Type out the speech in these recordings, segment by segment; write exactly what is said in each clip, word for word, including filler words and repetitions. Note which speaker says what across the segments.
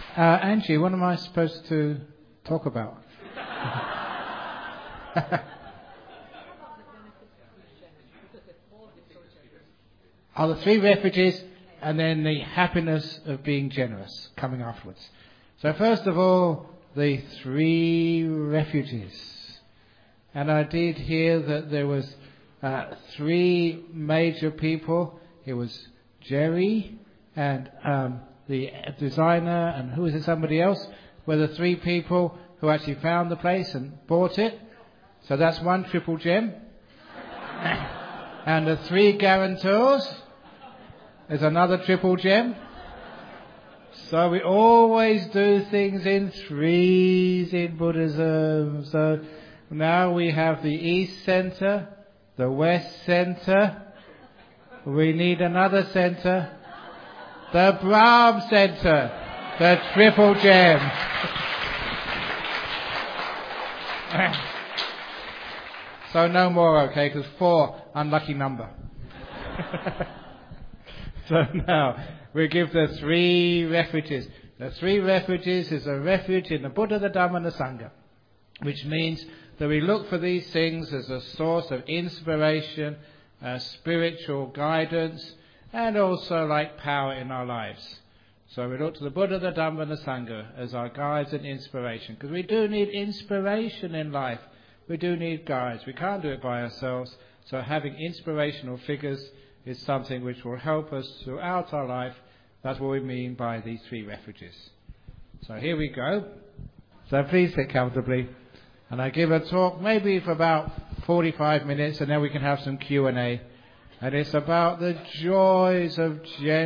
Speaker 1: Uh, Angie, what am I supposed to talk about? Are the three refuges and then the happiness of being generous coming afterwards. So first of all, the three refuges. And I did hear that there was uh, three major people. It was Jerry and um, the designer, and who was it, somebody else? Were the three people who actually found the place and bought it. So that's one triple gem. And the three guarantors is another triple gem. So we always do things in threes in Buddhism. So now we have the East Center, the West Center. We need another center. The Brahm Center, the triple gem. So no more, okay, because four, unlucky number. So now, we give the three refuges. The three refuges is a refuge in the Buddha, the Dhamma and the Sangha, which means that we look for these things as a source of inspiration, uh, spiritual guidance, and also like power in our lives. So we look to the Buddha, the Dhamma and the Sangha as our guides and inspiration, because we do need inspiration in life. We do need guides. We can't do it by ourselves. So having inspirational figures is something which will help us throughout our life. That's what we mean by these three refuges. So here we go. So please sit comfortably. And I give a talk maybe for about forty-five minutes, and then we can have some Q and A. And it's about the joys of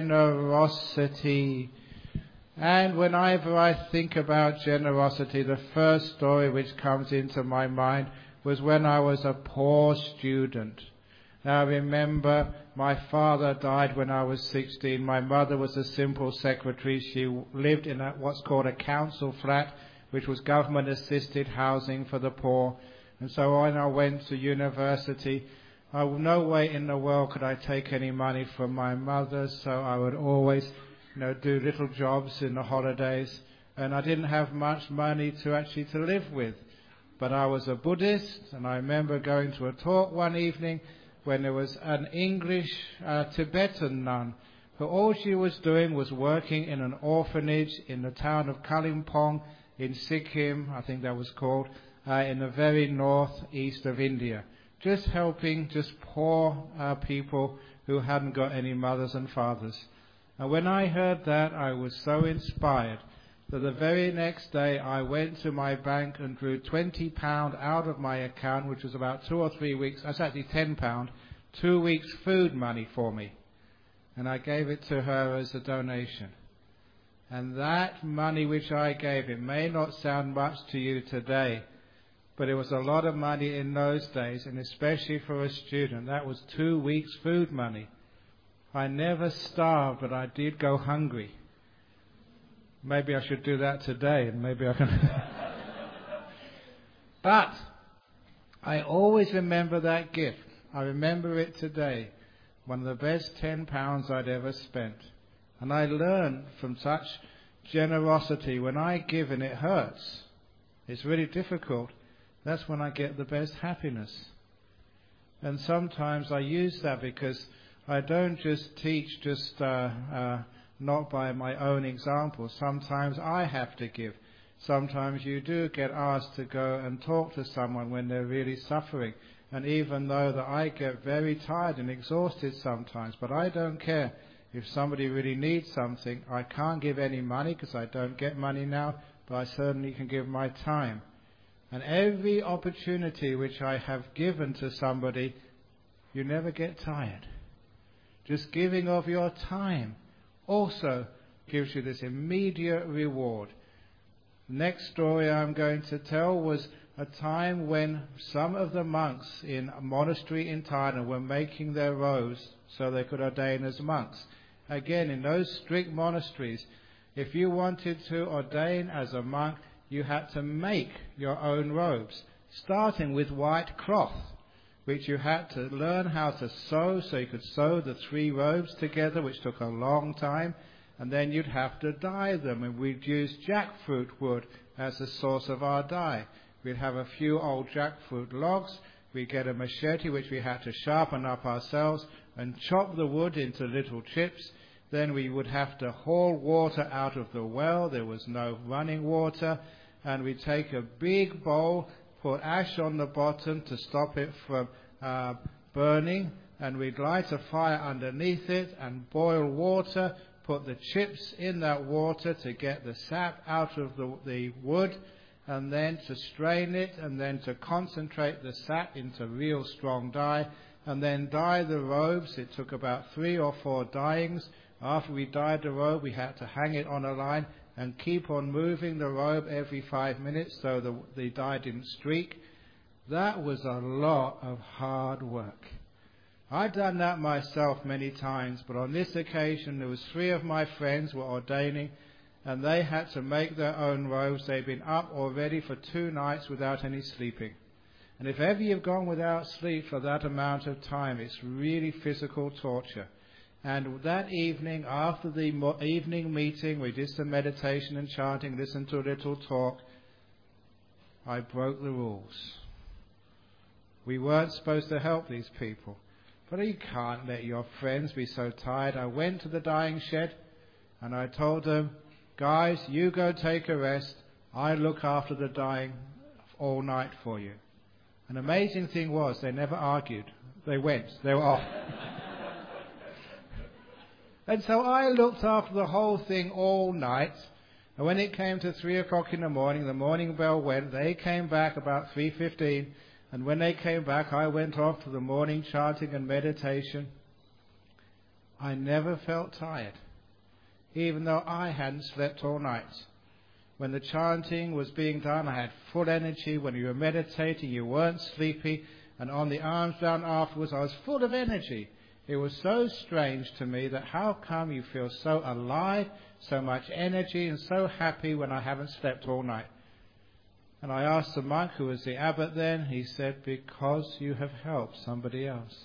Speaker 1: generosity. And whenever I think about generosity, the first story which comes into my mind was when I was a poor student. Now I remember my father died when I was sixteen. My mother was a simple secretary. She lived in a, what's called a council flat, which was government assisted housing for the poor. And so when I went to university, I, no way in the world could I take any money from my mother, so I would always you know, do little jobs in the holidays, and I didn't have much money to actually to live with. But I was a Buddhist, and I remember going to a talk one evening when there was an English uh, Tibetan nun who all she was doing was working in an orphanage in the town of Kalimpong in Sikkim, I think that was called, uh, in the very northeast of India, just helping just poor uh, people who hadn't got any mothers and fathers. And when I heard that, I was so inspired that the very next day I went to my bank and drew twenty pounds out of my account, which was about two or three weeks, that's actually ten pounds, two weeks food money for me. And I gave it to her as a donation. And that money which I gave, it may not sound much to you today, but it was a lot of money in those days, and especially for a student. That was two weeks food money. I never starved, but I did go hungry. Maybe I should do that today, and maybe I can... But I always remember that gift. I remember it today. One of the best ten pounds I'd ever spent. And I learned from such generosity, when I give and it hurts, it's really difficult, that's when I get the best happiness. And sometimes I use that because I don't just teach just uh, uh, not by my own example. Sometimes I have to give. Sometimes you do get asked to go and talk to someone when they're really suffering. And even though that I get very tired and exhausted sometimes, but I don't care. If somebody really needs something, I can't give any money because I don't get money now, but I certainly can give my time. And every opportunity which I have given to somebody, you never get tired. Just giving of your time also gives you this immediate reward. The next story I'm going to tell was a time when some of the monks in a monastery in Thailand were making their robes so they could ordain as monks. Again, in those strict monasteries, if you wanted to ordain as a monk, you had to make your own robes, starting with white cloth, which you had to learn how to sew, so you could sew the three robes together, which took a long time. and then you'd have to dye them, and we'd use jackfruit wood as the source of our dye. We'd have a few old jackfruit logs, we'd get a machete which we had to sharpen up ourselves and chop the wood into little chips. Then we would have to haul water out of the well, there was no running water, and we'd take a big bowl, put ash on the bottom to stop it from uh, burning, and we'd light a fire underneath it and boil water, put the chips in that water to get the sap out of the, the wood, and then to strain it, and then to concentrate the sap into real strong dye, and then dye the robes. It took about three or four dyeings. After we dyed the robe, we had to hang it on a line and keep on moving the robe every five minutes so the, the dye didn't streak. That was a lot of hard work. I'd done that myself many times, but on this occasion there was three of my friends were ordaining, and they had to make their own robes. They'd been up already for two nights without any sleeping. And if ever you've gone without sleep for that amount of time, it's really physical torture. And that evening, after the mo- evening meeting, we did some meditation and chanting, listened to a little talk. I broke the rules. We weren't supposed to help these people. But you can't let your friends be so tired. I went to the dyeing shed and I told them, guys, you go take a rest. I look after the dyeing all night for you. An amazing thing was they never argued. They went. They were off. And so I looked after the whole thing all night. And when it came to three o'clock in the morning, the morning bell went. They came back about three fifteen. And when they came back, I went off to the morning chanting and meditation. I never felt tired, even though I hadn't slept all night. When the chanting was being done, I had full energy. When you were meditating, you weren't sleepy. And on the arms down afterwards, I was full of energy. It was so strange to me that how come you feel so alive, so much energy, and so happy when I haven't slept all night? And I asked the monk who was the abbot then, he said, because you have helped somebody else.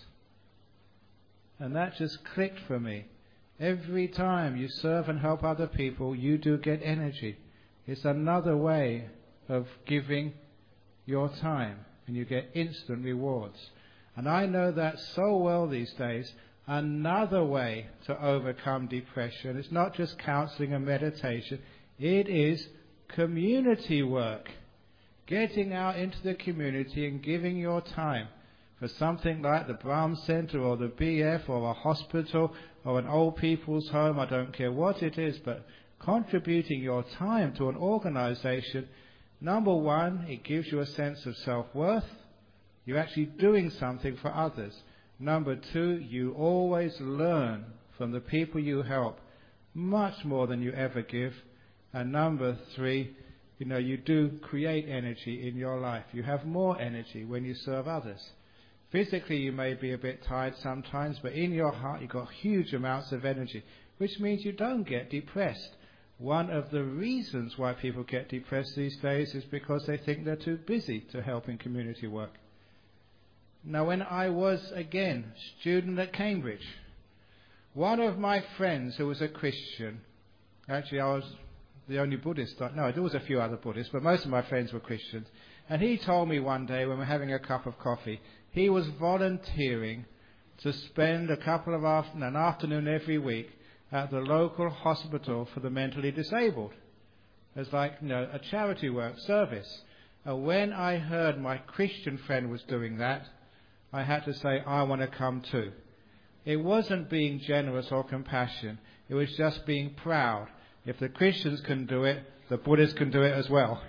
Speaker 1: And that just clicked for me. Every time you serve and help other people, you do get energy. It's another way of giving your time, and you get instant rewards. And I know that so well these days. Another way to overcome depression, it's not just counseling and meditation, it is community work. Getting out into the community and giving your time for something like the Brahms Center or the B F or a hospital or an old people's home, I don't care what it is, but contributing your time to an organization, number one, it gives you a sense of self-worth. You're actually doing something for others. Number two, you always learn from the people you help much more than you ever give. And number three, you know, you do create energy in your life. You have more energy when you serve others. Physically, you may be a bit tired sometimes, but in your heart, you've got huge amounts of energy, which means you don't get depressed. One of the reasons why people get depressed these days is because they think they're too busy to help in community work. Now, when I was, again, student at Cambridge, one of my friends who was a Christian, actually I was the only Buddhist, no, there was a few other Buddhists, but most of my friends were Christians, and he told me one day when we were having a cup of coffee, he was volunteering to spend a couple of afternoon, an afternoon every week at the local hospital for the mentally disabled. It's like, you know, a charity work service. And when I heard my Christian friend was doing that, I had to say, I want to come too. It wasn't being generous or compassion. It was just being proud. If the Christians can do it, the Buddhists can do it as well.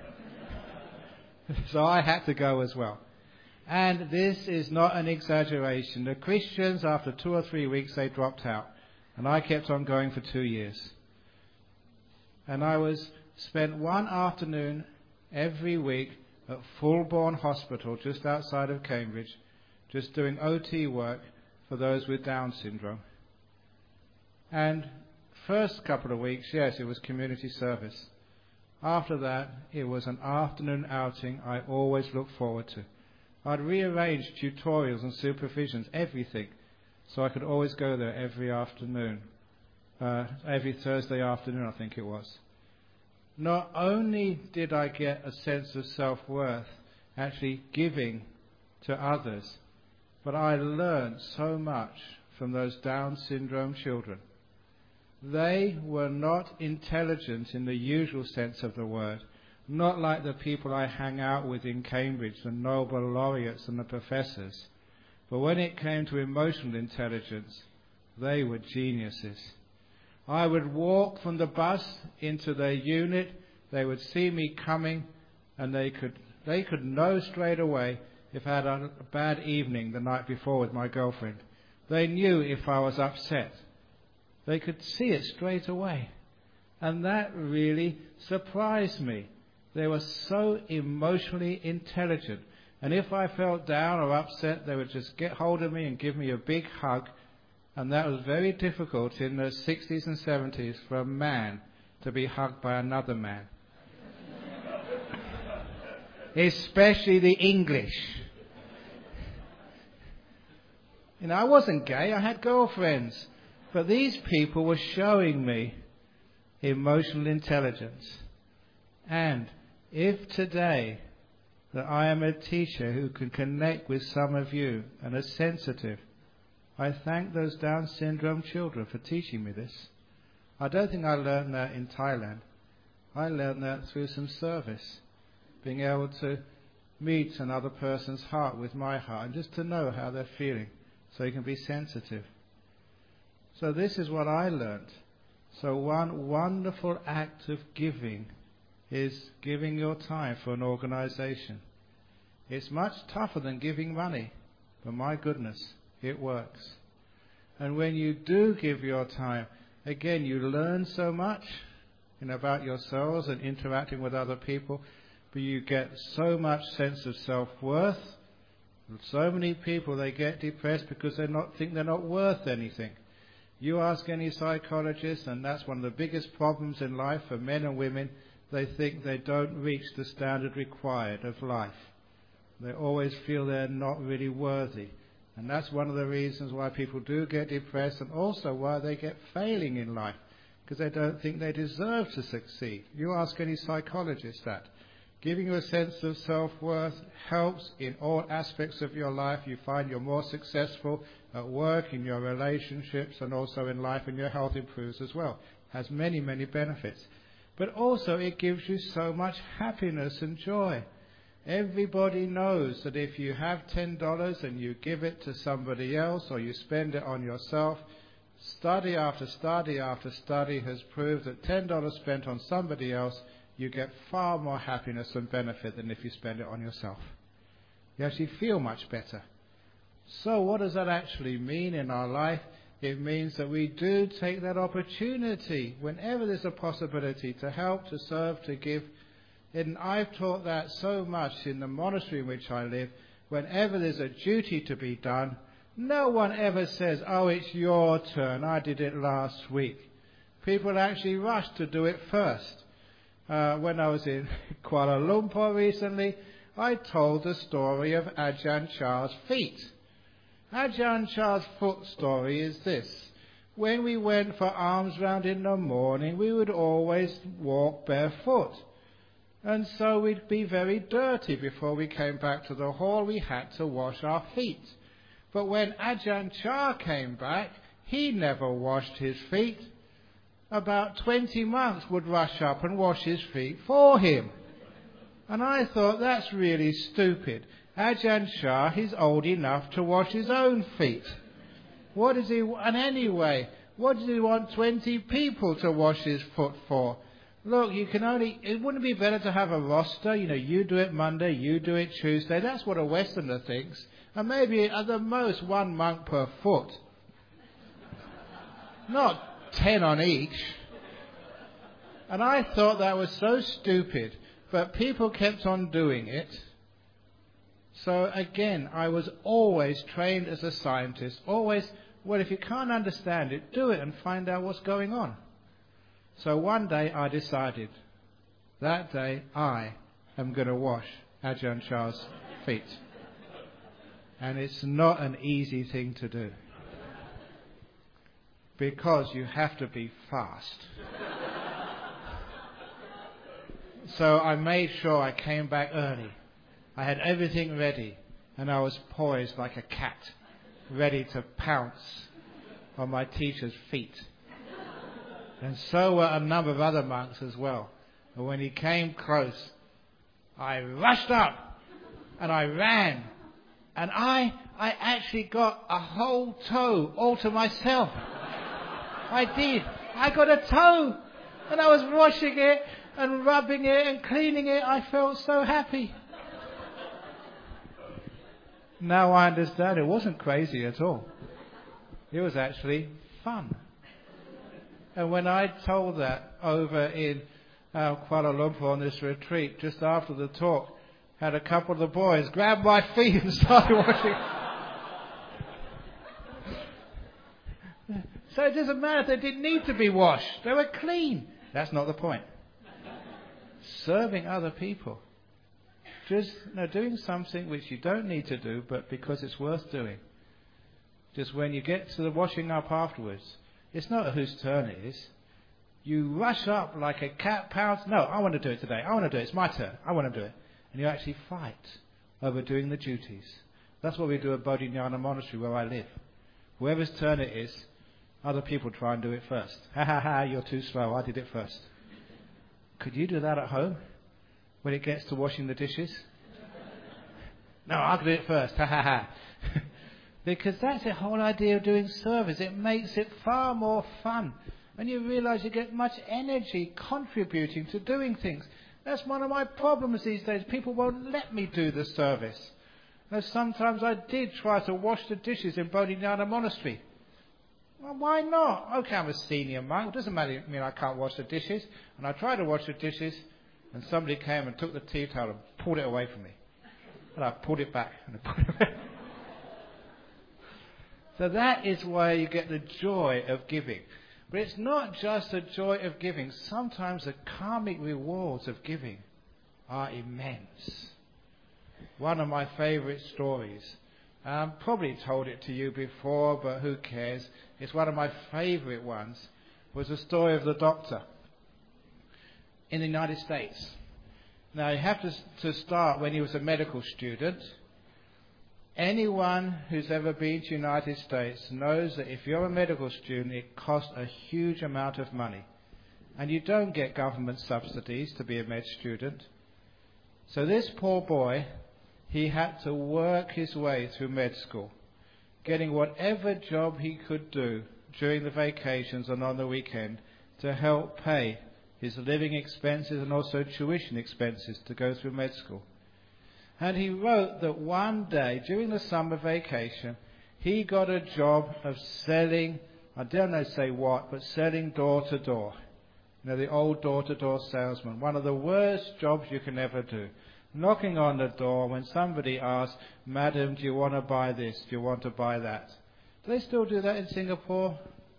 Speaker 1: So I had to go as well. And this is not an exaggeration. The Christians, after two or three weeks, they dropped out. And I kept on going for two years. And I was spent one afternoon every week at Fulbourn Hospital, just outside of Cambridge, just doing O T work for those with Down syndrome. And first couple of weeks, yes, it was community service. After that, it was an afternoon outing I always looked forward to. I'd rearranged tutorials and supervisions, everything, so I could always go there every afternoon. uh, every Thursday afternoon, I think it was. Not only did I get a sense of self-worth, actually giving to others, but I learned so much from those Down syndrome children. They were not intelligent in the usual sense of the word, not like the people I hang out with in Cambridge, the Nobel laureates and the professors. But when it came to emotional intelligence, they were geniuses. I would walk from the bus into their unit, they would see me coming, and they could they could know straight away if I had a bad evening the night before with my girlfriend. They knew if I was upset. They could see it straight away. And that really surprised me. They were so emotionally intelligent. And if I felt down or upset, they would just get hold of me and give me a big hug. And that was very difficult in the sixties and seventies for a man to be hugged by another man. Especially the English. You know, I wasn't gay, I had girlfriends. But these people were showing me emotional intelligence. And if today that I am a teacher who can connect with some of you and are sensitive, I thank those Down syndrome children for teaching me this. I don't think I learned that in Thailand. I learned that through some service, being able to meet another person's heart with my heart and just to know how they're feeling so you can be sensitive. So this is what I learned. So one wonderful act of giving is giving your time for an organization. It's much tougher than giving money, but my goodness, it works. And when you do give your time, again, you learn so much, you know, about yourselves and interacting with other people, but you get so much sense of self-worth. So many people, they get depressed because they not think they're not worth anything. You ask any psychologist, and that's one of the biggest problems in life for men and women. They think they don't reach the standard required of life. They always feel they're not really worthy. And that's one of the reasons why people do get depressed, and also why they get failing in life, because they don't think they deserve to succeed. You ask any psychologist that. Giving you a sense of self-worth helps in all aspects of your life. You find you're more successful at work, in your relationships, and also in life, and your health improves as well. Has many, many benefits. But also it gives you so much happiness and joy. Everybody knows that if you have ten dollars and you give it to somebody else, or you spend it on yourself, study after study after study has proved that ten dollars spent on somebody else, you get far more happiness and benefit than if you spend it on yourself. You actually feel much better. So what does that actually mean in our life? It means that we do take that opportunity whenever there's a possibility to help, to serve, to give. And I've taught that so much in the monastery in which I live. Whenever there's a duty to be done, no one ever says, oh, it's your turn, I did it last week. People actually rush to do it first. Uh, when I was in Kuala Lumpur recently, I told the story of Ajahn Chah's feet. Ajahn Chah's foot story is this. When we went for alms round in the morning, we would always walk barefoot. And so we'd be very dirty before we came back to the hall. We had to wash our feet. But when Ajahn Chah came back, he never washed his feet. About twenty monks would rush up and wash his feet for him. And I thought, that's really stupid. Ajahn Chah, he's old enough to wash his own feet. What does he, and anyway, what does he want twenty people to wash his foot for? Look, you can only, it wouldn't be better to have a roster, you know, you do it Monday, you do it Tuesday. That's what a Westerner thinks. And maybe at the most one monk per foot. Not ten on each. And I thought that was so stupid, but people kept on doing it. So again, I was always trained as a scientist, always, well, if you can't understand it, do it and find out what's going on. So one day I decided, that day I am going to wash Ajahn Chah's feet. And it's not an easy thing to do. because you have to be fast. So I made sure I came back early. I had everything ready, and I was poised like a cat, ready to pounce on my teacher's feet. And so were a number of other monks as well. And when he came close, I rushed up and I ran. And I, I actually got a whole toe all to myself. I did. I got a toe. And I was washing it and rubbing it and cleaning it. I felt so happy. Now I understand it wasn't crazy at all. It was actually fun. And when I told that over in uh, Kuala Lumpur on this retreat, just after the talk, had a couple of the boys grab my feet and started washing. So it doesn't matter if they didn't need to be washed. They were clean. That's not the point. Serving other people. Just you know, doing something which you don't need to do, but because it's worth doing. Just when you get to the washing up afterwards, it's not whose turn it is. You rush up like a cat pounce. No, I want to do it today. I want to do it. It's my turn. I want to do it. And you actually fight over doing the duties. That's what we do at Bodhinyana Monastery where I live. Whoever's turn it is, other people try and do it first. Ha ha ha, you're too slow. I did it first. Could you do that at home when it gets to washing the dishes? No, I'll do it first. Ha ha ha. Because that's the whole idea of doing service. It makes it far more fun. And you realise you get much energy contributing to doing things. That's one of my problems these days. People won't let me do the service. Now, sometimes I did try to wash the dishes in Bodhinyana Monastery. Well, why not? Okay, I'm a senior monk. It doesn't matter mean I can't wash the dishes. And I tried to wash the dishes, and somebody came and took the tea towel and pulled it away from me. And I pulled it back. And I pulled it back. So that is why you get the joy of giving. But it's not just the joy of giving. Sometimes the karmic rewards of giving are immense. One of my favourite stories, I probably told it to you before, but who cares? It's one of my favourite ones, was the story of the doctor in the United States. Now, you have to, to start when he was a medical student. Anyone who's ever been to the United States knows that if you're a medical student, it costs a huge amount of money. And you don't get government subsidies to be a med student. So this poor boy, he had to work his way through med school, getting whatever job he could do during the vacations and on the weekend to help pay his living expenses and also tuition expenses to go through med school. And he wrote that one day, during the summer vacation, he got a job of selling, I don't know say what, but selling door to door. You know, the old door to door salesman. One of the worst jobs you can ever do. Knocking on the door when somebody asks, "Madam, do you want to buy this? Do you want to buy that?" Do they still do that in Singapore?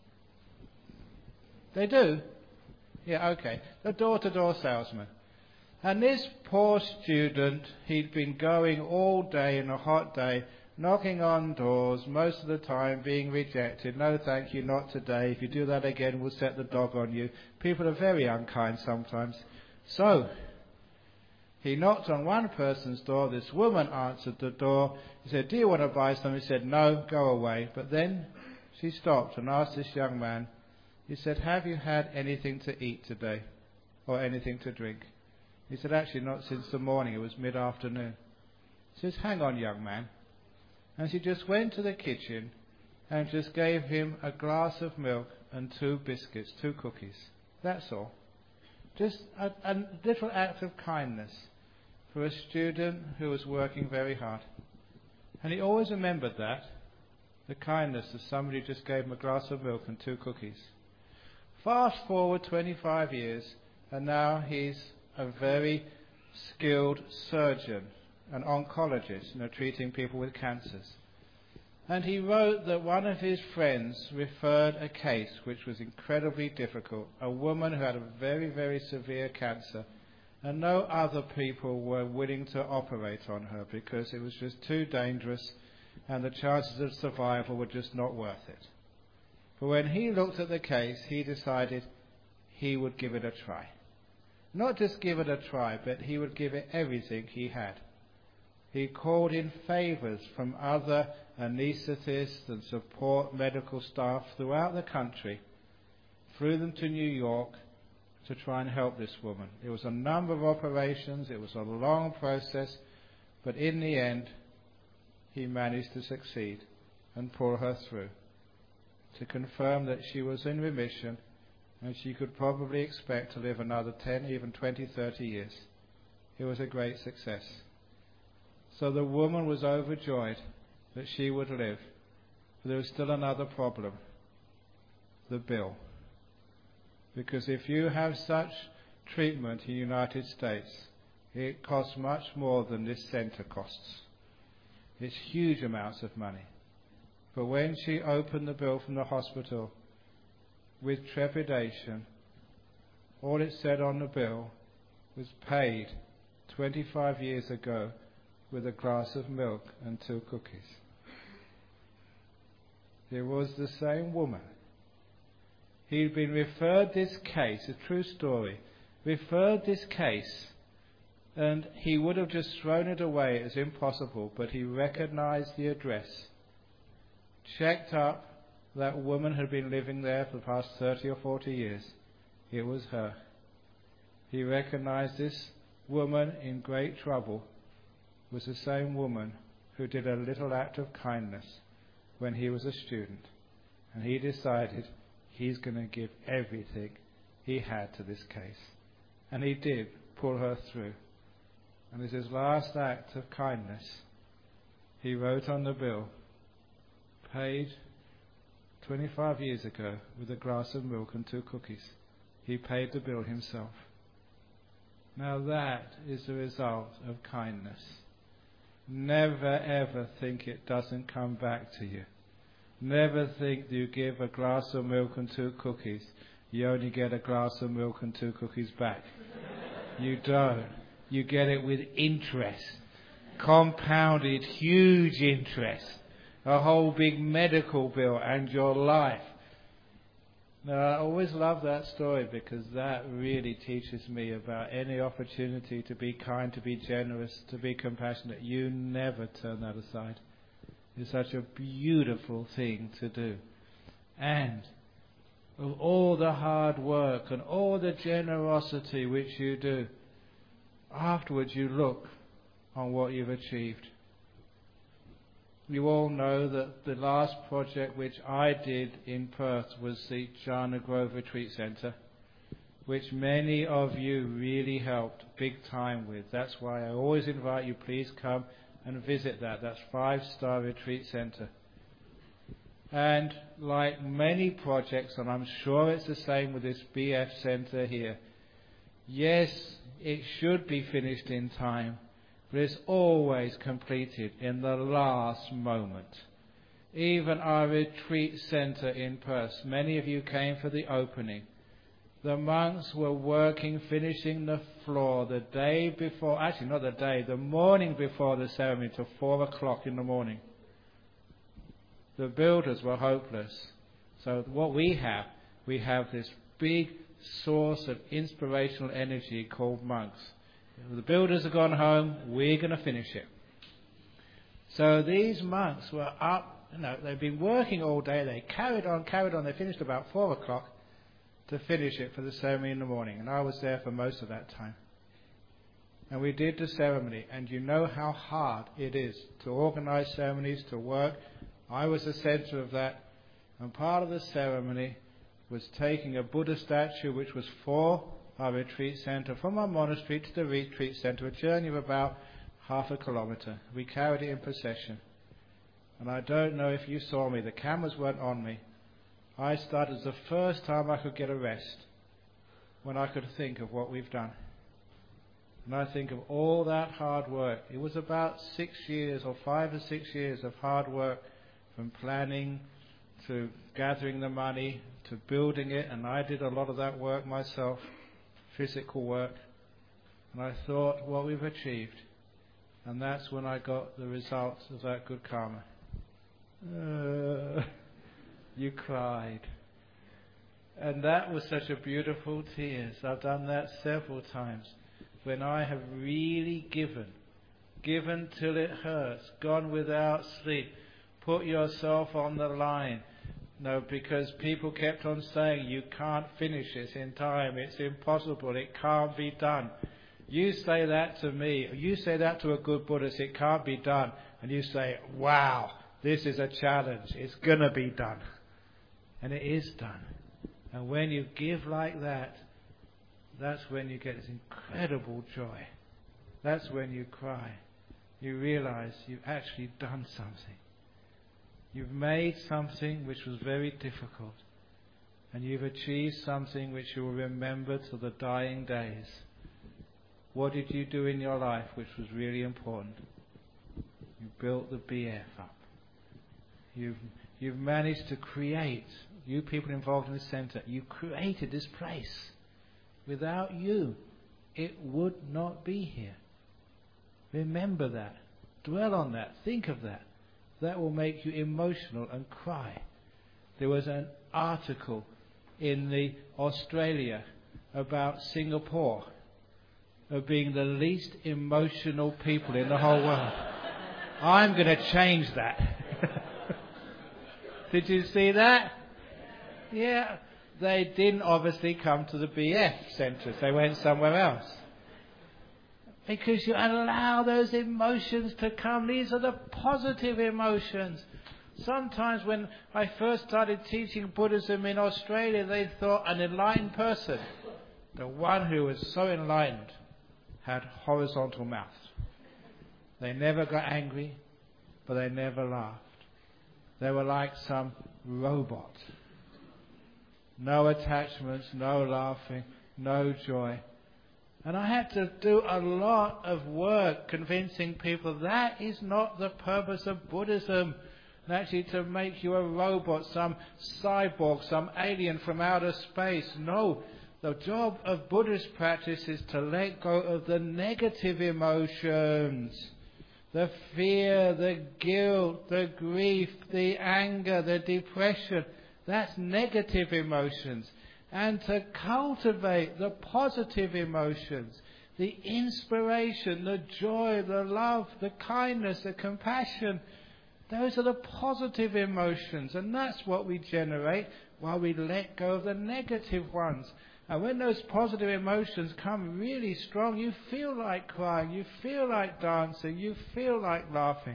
Speaker 1: They do? Yeah, okay. The door to door salesman. And this poor student, he'd been going all day in a hot day, knocking on doors, most of the time being rejected. No, thank you, not today. If you do that again, we'll set the dog on you. People are very unkind sometimes. So, he knocked on one person's door. This woman answered the door. He said, "Do you want to buy something?" He said, "No, go away." But then she stopped and asked this young man, he said, "Have you had anything to eat today? Or anything to drink?" He said, "Actually, not since the morning. It was mid-afternoon." She says, "Hang on, young man." And she just went to the kitchen and just gave him a glass of milk and two biscuits, two cookies. That's all. Just a, a little act of kindness for a student who was working very hard. And he always remembered that, the kindness of somebody who just gave him a glass of milk and two cookies. Fast forward twenty-five years, and now he's a very skilled surgeon, an oncologist, you know, treating people with cancers. And he wrote that one of his friends referred a case which was incredibly difficult, a woman who had a very, very severe cancer, and no other people were willing to operate on her because it was just too dangerous and the chances of survival were just not worth it. But when he looked at the case, he decided he would give it a try. Not just give it a try, but he would give it everything he had. He called in favours from other anaesthetists and support medical staff throughout the country, flew them to New York to try and help this woman. It was a number of operations, it was a long process, but in the end, he managed to succeed and pull her through, to confirm that she was in remission and she could probably expect to live another ten, even twenty, thirty years. It was a great success. So the woman was overjoyed that she would live, but there was still another problem, the bill. Because if you have such treatment in the United States, it costs much more than this centre costs. It's huge amounts of money. But when she opened the bill from the hospital, with trepidation, all it said on the bill was paid twenty-five years ago with a glass of milk and two cookies. It was the same woman. He'd been referred this case, a true story, referred this case, and he would have just thrown it away as impossible, but he recognized the address, checked up. That woman had been living there for the past thirty or forty years. It was her. He recognized this woman in great trouble was the same woman who did a little act of kindness when he was a student. And he decided he's going to give everything he had to this case. And he did pull her through. And as his last act of kindness, he wrote on the bill, paid twenty-five years ago with a glass of milk and two cookies. He paid the bill himself. Now that is the result of kindness. Never ever think it doesn't come back to you. Never think you give a glass of milk and two cookies, you only get a glass of milk and two cookies back. You don't. You get it with interest. Compounded, huge interest. A whole big medical bill and your life. Now, I always love that story because that really teaches me about any opportunity to be kind, to be generous, to be compassionate. You never turn that aside. It's such a beautiful thing to do. And of all the hard work and all the generosity which you do, afterwards you look on what you've achieved. You all know that the last project which I did in Perth was the Jhana Grove Retreat Centre, which many of you really helped big time with. That's why I always invite you, please come and visit that. That's five-star retreat centre. And like many projects, and I'm sure it's the same with this B F centre here, yes, it should be finished in time, but it's always completed in the last moment. Even our retreat centre in Perth, many of you came for the opening. The monks were working, finishing the floor the day before, actually not the day, the morning before the ceremony till four o'clock in the morning. The builders were hopeless. So what we have, we have this big source of inspirational energy called monks. The builders have gone home, we're going to finish it. So these monks were up, you know, they've been working all day, they carried on, carried on, they finished about four o'clock to finish it for the ceremony in the morning. And I was there for most of that time. And we did the ceremony, and you know how hard it is to organize ceremonies, to work. I was the center of that, and part of the ceremony was taking a Buddha statue which was for our retreat centre from our monastery to the retreat centre, a journey of about half a kilometre. We carried it in procession. And I don't know if you saw me, the cameras weren't on me. I started the first time I could get a rest, when I could think of what we've done. And I think of all that hard work. It was about six years or five or six years of hard work, from planning to gathering the money to building it, and I did a lot of that work myself, physical work. And I thought what we've achieved, and that's when I got the results of that good karma. Uh, You cried. And that was such a beautiful tears. I've done that several times. When I have really given, given till it hurts, gone without sleep, put yourself on the line. No, because people kept on saying, you can't finish this in time, it's impossible, it can't be done. You say that to me, you say that to a good Buddhist, it can't be done, and you say, wow, this is a challenge, it's going to be done. And it is done. And when you give like that, that's when you get this incredible joy. That's when you cry. You realize you've actually done something. You've made something which was very difficult. And you've achieved something which you will remember till the dying days. What did you do in your life which was really important? You built the B F up. You've, you've managed to create, you people involved in the centre, you created this place. Without you, it would not be here. Remember that. Dwell on that. Think of that. That will make you emotional and cry. There was an article in the Australia about Singapore of being the least emotional people in the whole world. I'm going to change that. Did you see that? Yeah. They didn't obviously come to the B F centres. They went somewhere else. Because you allow those emotions to come. These are the positive emotions. Sometimes when I first started teaching Buddhism in Australia, they thought an enlightened person, the one who was so enlightened, had horizontal mouth. They never got angry, but they never laughed. They were like some robot. No attachments, no laughing, no joy. And I had to do a lot of work convincing people that is not the purpose of Buddhism. And actually to make you a robot, some cyborg, some alien from outer space. No, the job of Buddhist practice is to let go of the negative emotions. The fear, the guilt, the grief, the anger, the depression. That's negative emotions. And to cultivate the positive emotions, the inspiration, the joy, the love, the kindness, the compassion. Those are the positive emotions. And that's what we generate while we let go of the negative ones. And when those positive emotions come really strong, you feel like crying, you feel like dancing, you feel like laughing.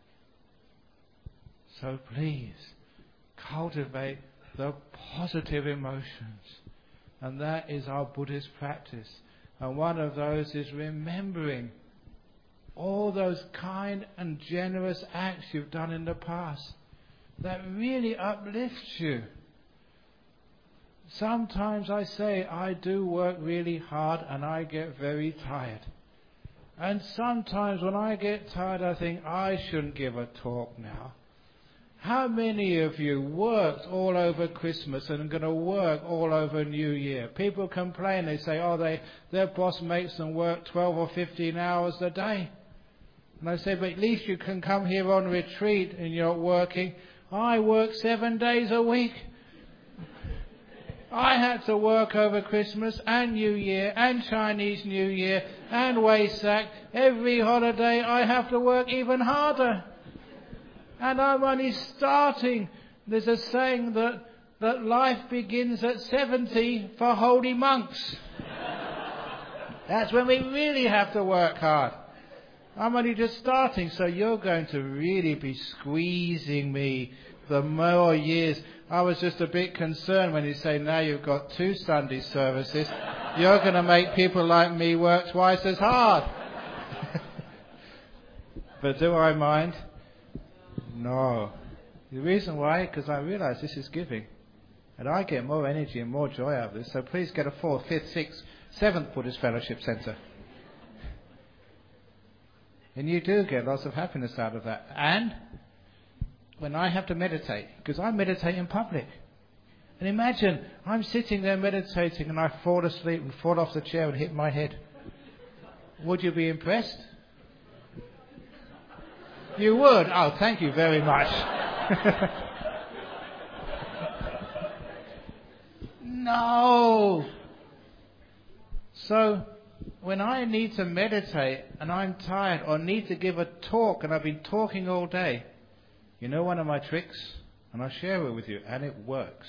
Speaker 1: So please, cultivate the positive emotions. And that is our Buddhist practice. And one of those is remembering all those kind and generous acts you've done in the past that really uplifts you. Sometimes I say I do work really hard and I get very tired. And sometimes when I get tired I think I shouldn't give a talk now. How many of you worked all over Christmas and are going to work all over New Year? People complain, they say, oh, they, their boss makes them work twelve or fifteen hours a day. And I say, but at least you can come here on retreat and you're working. I work seven days a week. I had to work over Christmas and New Year and Chinese New Year and Waisak. Every holiday I have to work even harder. And I'm only starting. There's a saying that, that life begins at seventy for holy monks. That's when we really have to work hard. I'm only just starting, so you're going to really be squeezing me for more years. I was just a bit concerned when you say now you've got two Sunday services. You're going to make people like me work twice as hard. But do I mind? No. The reason why? Because I realise this is giving. And I get more energy and more joy out of this. So please get a fourth, fifth, sixth, seventh Buddhist Fellowship Centre. And you do get lots of happiness out of that. And when I have to meditate, because I meditate in public. And imagine, I'm sitting there meditating and I fall asleep and fall off the chair and hit my head. Would you be impressed? You would? Oh, thank you very much. No! So, when I need to meditate and I'm tired or need to give a talk and I've been talking all day, you know one of my tricks? And I'll share it with you, and it works.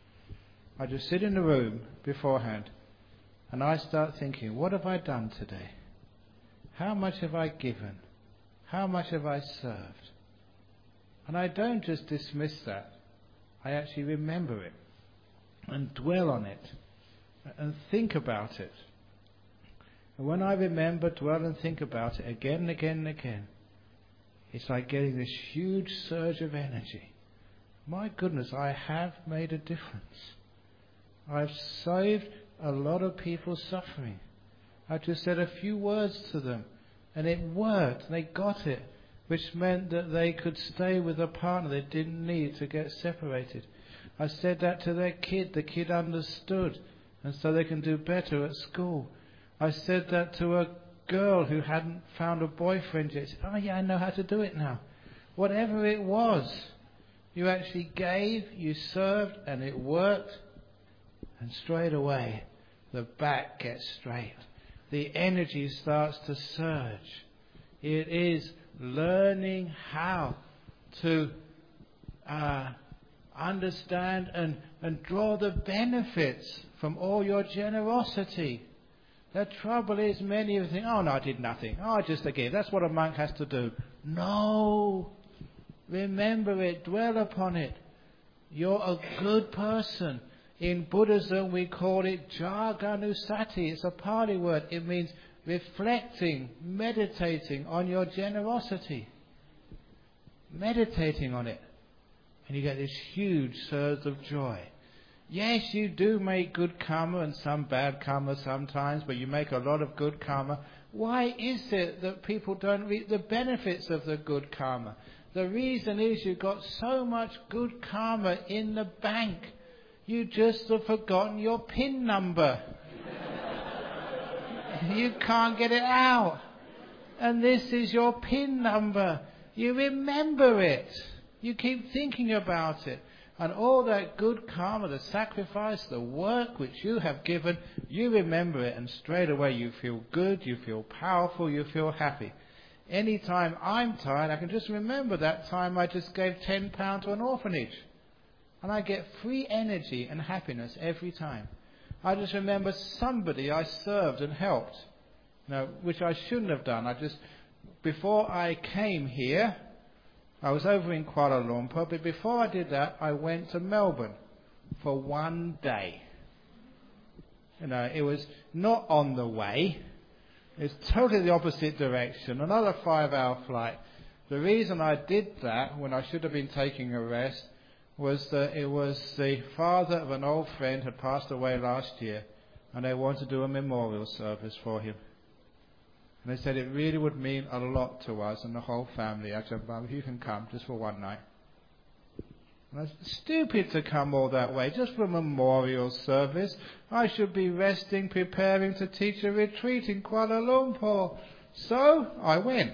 Speaker 1: I just sit in the room beforehand and I start thinking, what have I done today? How much have I given? How much have I served? And I don't just dismiss that. I actually remember it and dwell on it and think about it. And when I remember, dwell and think about it again and again and again, it's like getting this huge surge of energy. My goodness, I have made a difference. I've saved a lot of people suffering. I just said a few words to them and it worked and they got it, which meant that they could stay with a partner they didn't need to get separated. I said that to their kid, the kid understood, and so they can do better at school. I said that to a girl who hadn't found a boyfriend yet. She said, oh yeah, I know how to do it now. Whatever it was, you actually gave, you served, and it worked. And straight away, the back gets straight. The energy starts to surge. It is learning how to uh, understand and, and draw the benefits from all your generosity. The trouble is, many of you think, oh no, I did nothing. Oh, I just gave. That's what a monk has to do. No. Remember it. Dwell upon it. You're a good person. In Buddhism, we call it Jaganusati. It's a Pali word. It means reflecting, meditating on your generosity. Meditating on it. And you get this huge surge of joy. Yes, you do make good karma and some bad karma sometimes, but you make a lot of good karma. Why is it that people don't reap the benefits of the good karma? The reason is you've got so much good karma in the bank. You just have forgotten your PIN number. You can't get it out. And this is your PIN number. You remember it. You keep thinking about it. And all that good karma, the sacrifice, the work which you have given, you remember it, and straight away you feel good, you feel powerful, you feel happy. Anytime I'm tired, I can just remember that time I just gave ten pounds to an orphanage. And I get free energy and happiness every time. I just remember somebody I served and helped, you know, which I shouldn't have done. I just, before I came here, I was over in Kuala Lumpur, but before I did that, I went to Melbourne for one day. You know, it was not on the way. It's totally the opposite direction, another five-hour flight. The reason I did that, when I should have been taking a rest, was that it was the father of an old friend had passed away last year, and they wanted to do a memorial service for him. And they said it really would mean a lot to us and the whole family. I said, well, if you can come just for one night. And it's stupid to come all that way, just for a memorial service. I should be resting, preparing to teach a retreat in Kuala Lumpur. So, I went.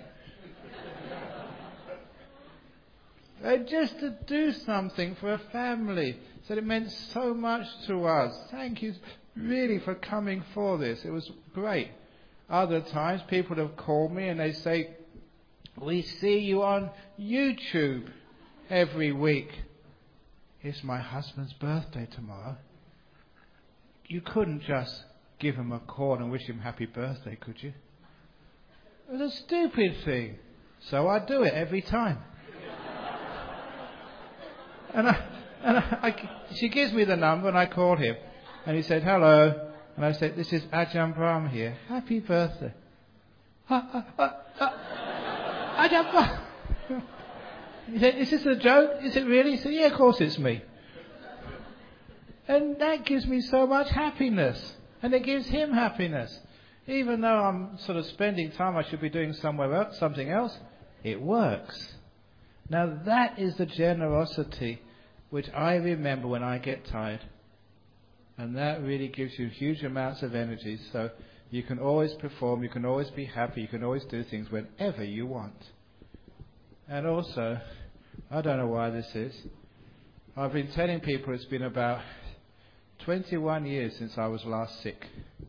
Speaker 1: And just to do something for a family. So it meant so much to us. Thank you really for coming for this. It was great. Other times people have called me and they say, we see you on YouTube every week. It's my husband's birthday tomorrow. You couldn't just give him a call and wish him happy birthday, could you? It was a stupid thing. So I do it every time. and I, and I, I, she gives me the number and I call him. And he said, hello. And I said, this is Ajahn Brahm here. Happy birthday. Uh, uh, uh, uh, Ajahn Brahm. He said, is this a joke? Is it really? He said, yeah, of course it's me. And that gives me so much happiness. And it gives him happiness. Even though I'm sort of spending time I should be doing somewhere else, something else, it works. Now that is the generosity which I remember when I get tired. And that really gives you huge amounts of energy. So you can always perform, you can always be happy, you can always do things whenever you want. And also, I don't know why this is, I've been telling people it's been about twenty-one years since I was last sick.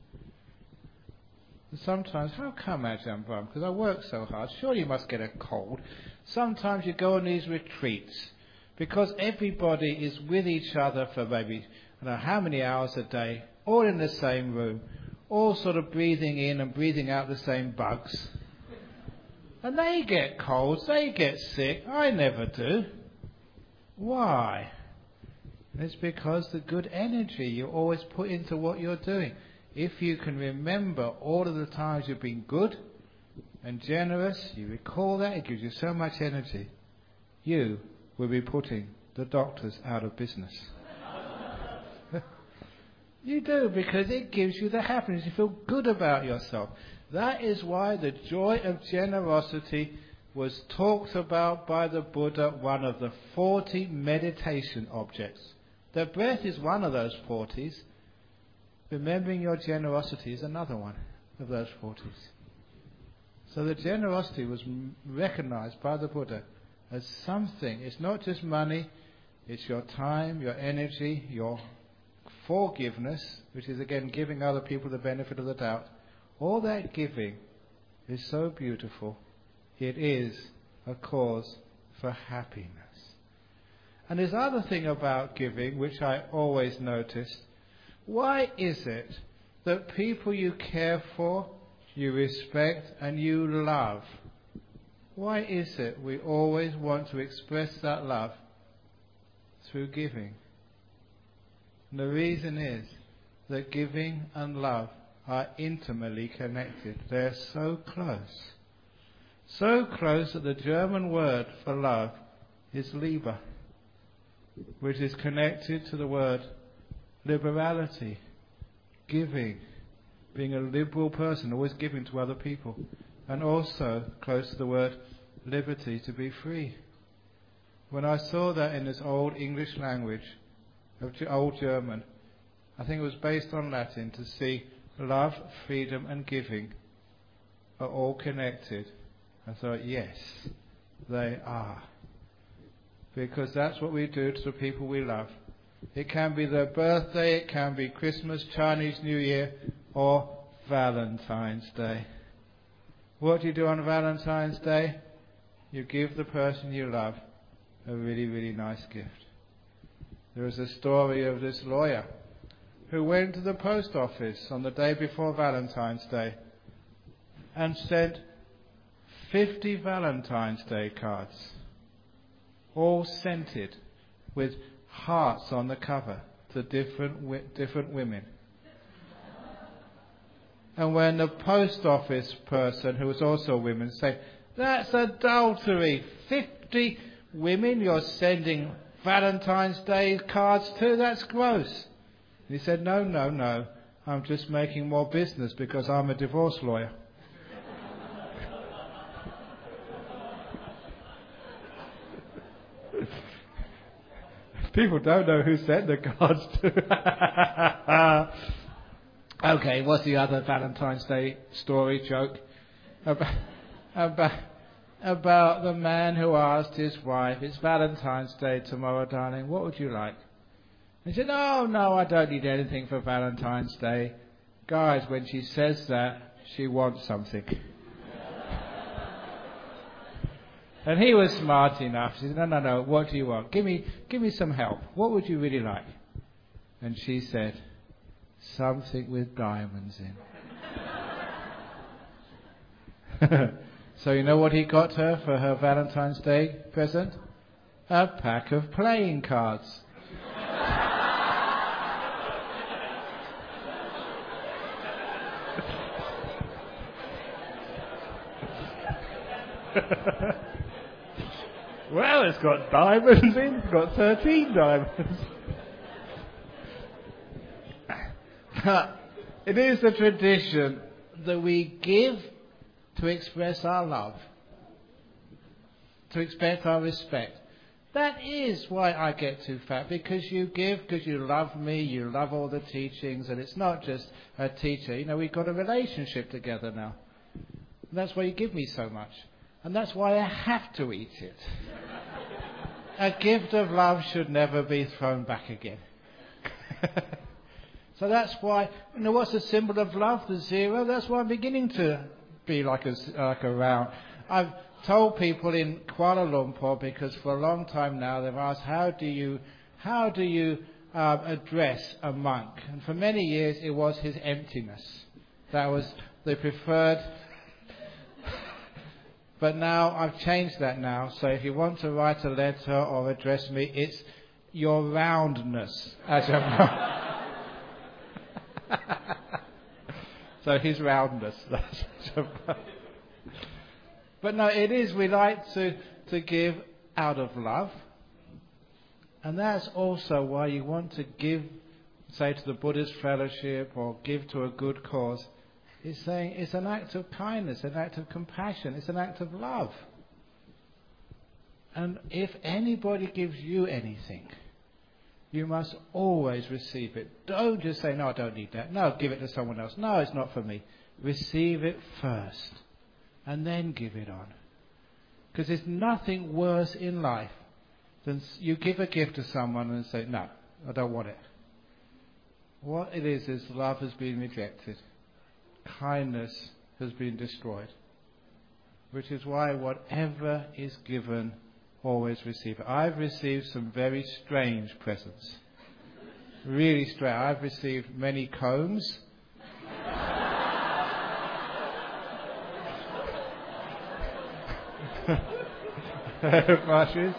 Speaker 1: And sometimes, how come, Ajahn Brahm? Because I work so hard. Surely you must get a cold. Sometimes you go on these retreats because everybody is with each other for maybe, I don't know how many hours a day, all in the same room, all sort of breathing in and breathing out the same bugs. And they get colds, they get sick. I never do. Why? It's because the good energy you always put into what you're doing. If you can remember all of the times you've been good and generous, you recall that, it gives you so much energy. You will be putting the doctors out of business. You do, because it gives you the happiness. You feel good about yourself. That is why the joy of generosity was talked about by the Buddha, one of the forty meditation objects. The breath is one of those forties. Remembering your generosity is another one of those forties. So the generosity was recognized by the Buddha as something. It's not just money, it's your time, your energy, your forgiveness, which is again giving other people the benefit of the doubt. All that giving is so beautiful. It is a cause for happiness. And this other thing about giving, which I always noticed, why is it that people you care for, you respect and you love, why is it we always want to express that love through giving? And the reason is that giving and love are intimately connected. They're so close. So close that the German word for love is Liebe, which is connected to the word liberality, giving, being a liberal person, always giving to other people, and also close to the word liberty, to be free. When I saw that in this old English language, of old German, I think it was based on Latin, to see love, freedom and giving are all connected. I thought, yes, they are. Because that's what we do to the people we love. It can be their birthday, it can be Christmas, Chinese New Year, or Valentine's Day. What do you do on Valentine's Day? You give the person you love a really, really nice gift. There is a story of this lawyer who went to the post office on the day before Valentine's Day and sent fifty Valentine's Day cards, all scented with hearts on the cover to different wi- different women. And when the post office person, who was also a woman, said, "That's adultery, fifty women you're sending Valentine's Day cards to, that's gross." And he said, no, no, no, I'm just making more business because I'm a divorce lawyer. People don't know who sent the cards to. Okay, what's the other Valentine's Day story joke? About, about, about the man who asked his wife, "It's Valentine's Day tomorrow, darling, what would you like?" He said, "Oh, no, I don't need anything for Valentine's Day." Guys, when she says that, she wants something. And he was smart enough. He said, no, no, no, what do you want? Give me, give me some help. What would you really like? And she said, something with diamonds in. So you know what he got her for her Valentine's Day present? A pack of playing cards. Well, it's got diamonds in. It's got thirteen diamonds. It is the tradition that we give to express our love, to express our respect. That is why I get too fat, because you give, because you love me, you love all the teachings, and it's not just a teacher. You know, we've got a relationship together now. And that's why you give me so much. And that's why I have to eat it. A gift of love should never be thrown back again. So that's why, you know, what's the symbol of love? The zero. That's why I'm beginning to be like a, like a round. I've told people in Kuala Lumpur, because for a long time now they've asked, how do you, how do you um, address a monk? And for many years it was his emptiness. That was the preferred. But now I've changed that now. So if you want to write a letter or address me, it's your roundness as a monk. So his roundness. But no, it is. We like to, to give out of love. And that's also why you want to give, say, to the Buddhist fellowship or give to a good cause. It's saying it's an act of kindness, an act of compassion. It's an act of love. And if anybody gives you anything, you must always receive it. Don't just say, no, I don't need that. No, give it to someone else. No, it's not for me. Receive it first and then give it on. Because there's nothing worse in life than you give a gift to someone and say, no, I don't want it. What it is is love has been rejected. Kindness has been destroyed. Which is why whatever is given, always receive it. I've received some very strange presents. Really strange. I've received many combs. Brushes.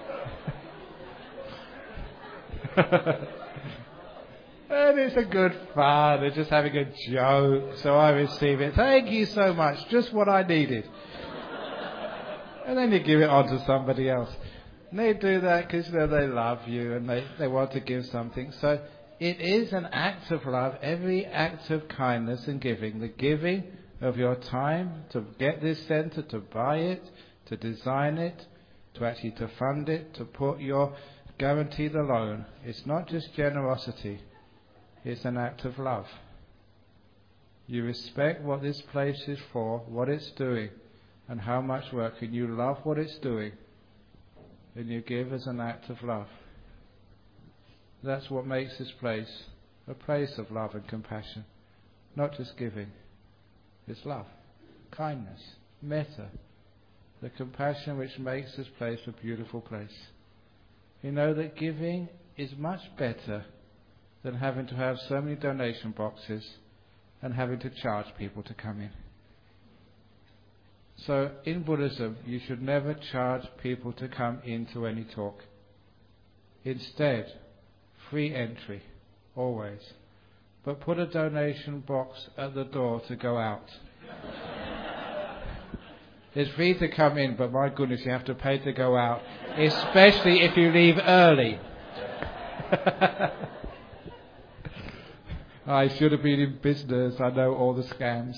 Speaker 1: And it's a good fun. They're just having a joke. So I receive it. Thank you so much. Just what I needed. And then you give it on to somebody else. And they do that because you know, they love you and they, they want to give something. So it is an act of love. Every act of kindness and giving. The giving of your time to get this centre, to buy it, to design it, to actually to fund it, to put your guaranteed a loan. It's not just generosity. It's an act of love. You respect what this place is for, what it's doing, and how much work, and you love what it's doing, and you give as an act of love. That's what makes this place a place of love and compassion. Not just giving. It's love, kindness, metta, the compassion which makes this place a beautiful place. You know that giving is much better than having to have so many donation boxes and having to charge people to come in. So in Buddhism, you should never charge people to come into any talk. Instead, free entry, always. But put a donation box at the door to go out. It's free to come in, but my goodness, you have to pay to go out, especially if you leave early. I should have been in business. I know all the scams.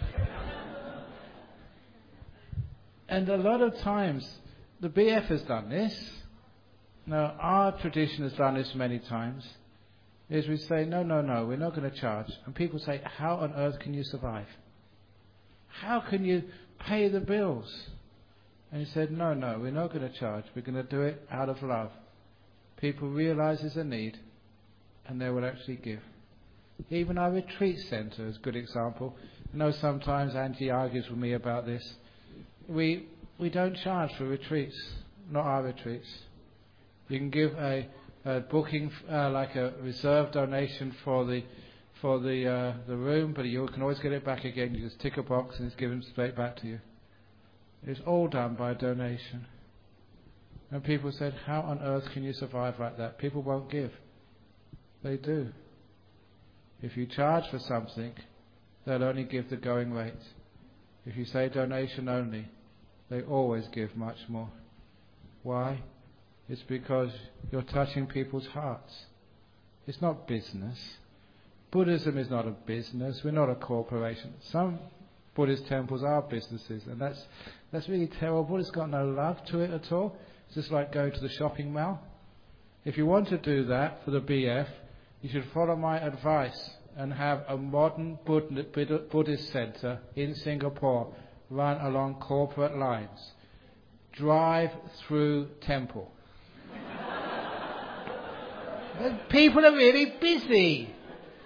Speaker 1: And a lot of times, the B F has done this. Now, our tradition has done this many times. Is we say, no, no, no, we're not going to charge. And people say, how on earth can you survive? How can you pay the bills? And he said, no, no, we're not going to charge. We're going to do it out of love. People realise there's a need, and they will actually give. Even our retreat centre is a good example. I know sometimes Angie argues with me about this. We we don't charge for retreats, not our retreats. You can give a, a booking, uh, like a reserve donation for the for the uh, the room, but you can always get it back again. You just tick a box and it's given straight back to you. It's all done by donation. And people said, how on earth can you survive like that? People won't give. They do. If you charge for something, they'll only give the going rate. If you say donation only, they always give much more. Why? It's because you're touching people's hearts. It's not business. Buddhism is not a business. We're not a corporation. Some Buddhist temples are businesses, and that's that's really terrible. It's got no love to it at all. It's just like going to the shopping mall. If you want to do that for the B F, you should follow my advice and have a modern Buddhist centre in Singapore run along corporate lines. Drive through temple. People are really busy.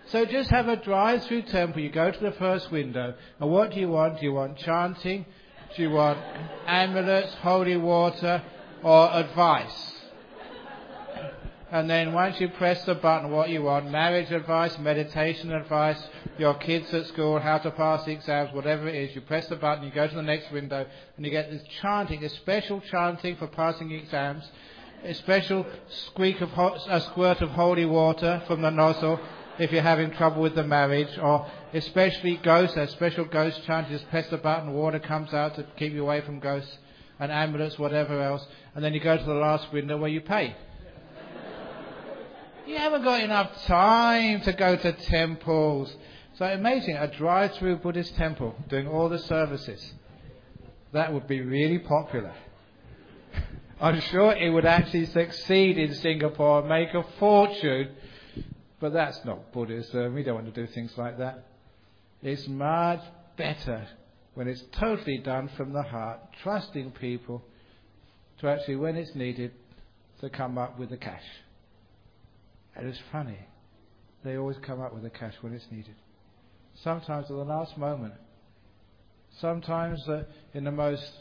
Speaker 1: So just have a drive-through temple. You go to the first window, and what do you want? Do you want chanting? Do you want amulets, holy water, or advice? And then once you press the button, what you want, marriage advice, meditation advice, your kids at school, how to pass the exams, whatever it is, you press the button, you go to the next window, and you get this chanting, a special chanting for passing exams, a special squeak of ho- a squirt of holy water from the nozzle if you're having trouble with the marriage, or especially ghosts, a special ghost chant, you just press the button, water comes out to keep you away from ghosts, and amulets, whatever else, and then you go to the last window where you pay. You haven't got enough time to go to temples. So amazing, a drive-through Buddhist temple doing all the services. That would be really popular. I'm sure it would actually succeed in Singapore and make a fortune. But that's not Buddhism. We don't want to do things like that. It's much better when it's totally done from the heart, trusting people to actually, when it's needed, to come up with the cash. And it's funny. They always come up with the cash when it's needed. Sometimes at the last moment. Sometimes uh, in the most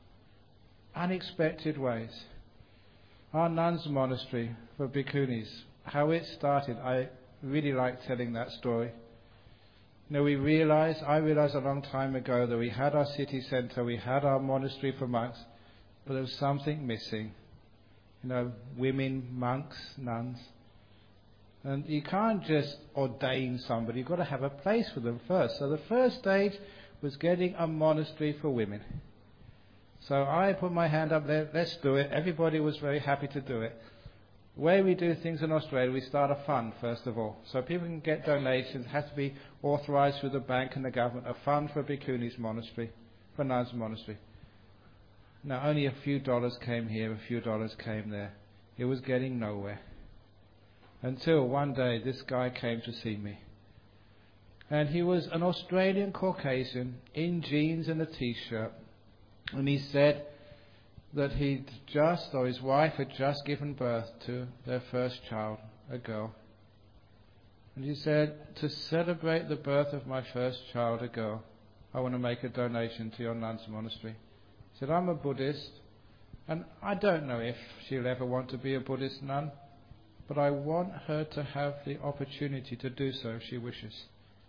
Speaker 1: unexpected ways. Our nuns' monastery for bhikkhunis, how it started, I really like telling that story. You know, we realized, I realized a long time ago that we had our city centre, we had our monastery for monks, but there was something missing. You know, women, monks, nuns. And you can't just ordain somebody, you've got to have a place for them first. So the first stage was getting a monastery for women. So I put my hand up there, let's do it. Everybody was very happy to do it. The way we do things in Australia, we start a fund first of all. So people can get donations, it has to be authorised through the bank and the government, a fund for Bhikkhuni's monastery, for nuns' monastery. Now only a few dollars came here, a few dollars came there. It was getting nowhere. Until one day this guy came to see me. And he was an Australian Caucasian in jeans and a t-shirt. And he said that he'd just, or his wife had just given birth to their first child, a girl. And he said, to celebrate the birth of my first child, a girl, I want to make a donation to your nuns' monastery. He said, I'm a Buddhist, and I don't know if she'll ever want to be a Buddhist nun, but I want her to have the opportunity to do so if she wishes.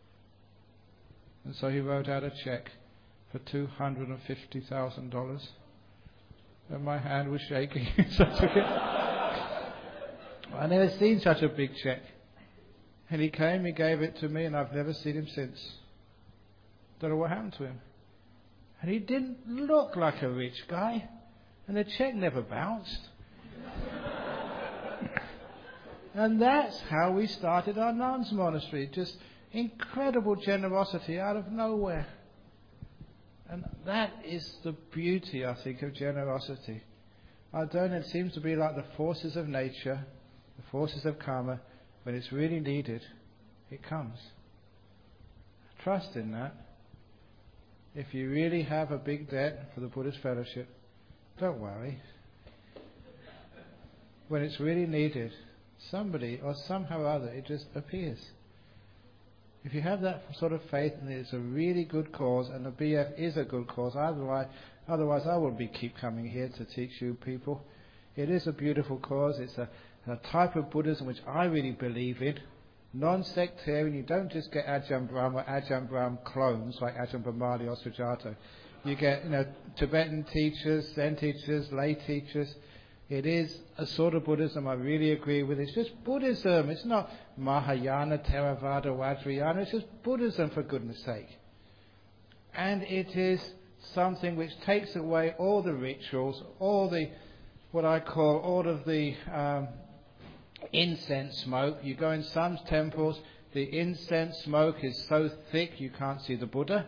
Speaker 1: And so he wrote out a cheque for two hundred fifty thousand dollars. And my hand was shaking. I never seen such a big cheque. And he came, he gave it to me, and I've never seen him since. Don't know what happened to him. And he didn't look like a rich guy. And the cheque never bounced. And that's how we started our nuns' monastery. Just incredible generosity out of nowhere. And that is the beauty, I think, of generosity. I don't know, it seems to be like the forces of nature, the forces of karma. When it's really needed, it comes. Trust in that. If you really have a big debt for the Buddhist Fellowship, don't worry. When it's really needed, somebody or somehow or other, it just appears. If you have that sort of faith and it's a really good cause, and the B F is a good cause, otherwise, otherwise I wouldn't be keep coming here to teach you people. It is a beautiful cause. It's a, a type of Buddhism which I really believe in. Non-sectarian. You don't just get Ajahn Brahm or Ajahn Brahm clones like Ajahn Brahmali or Sujato. You get, you know, Tibetan teachers, Zen teachers, lay teachers. It is a sort of Buddhism I really agree with. It's just Buddhism. It's not Mahayana, Theravada, Vajrayana. It's just Buddhism, for goodness sake. And it is something which takes away all the rituals, all the, what I call, all of the um, incense smoke. You go in some temples, the incense smoke is so thick you can't see the Buddha.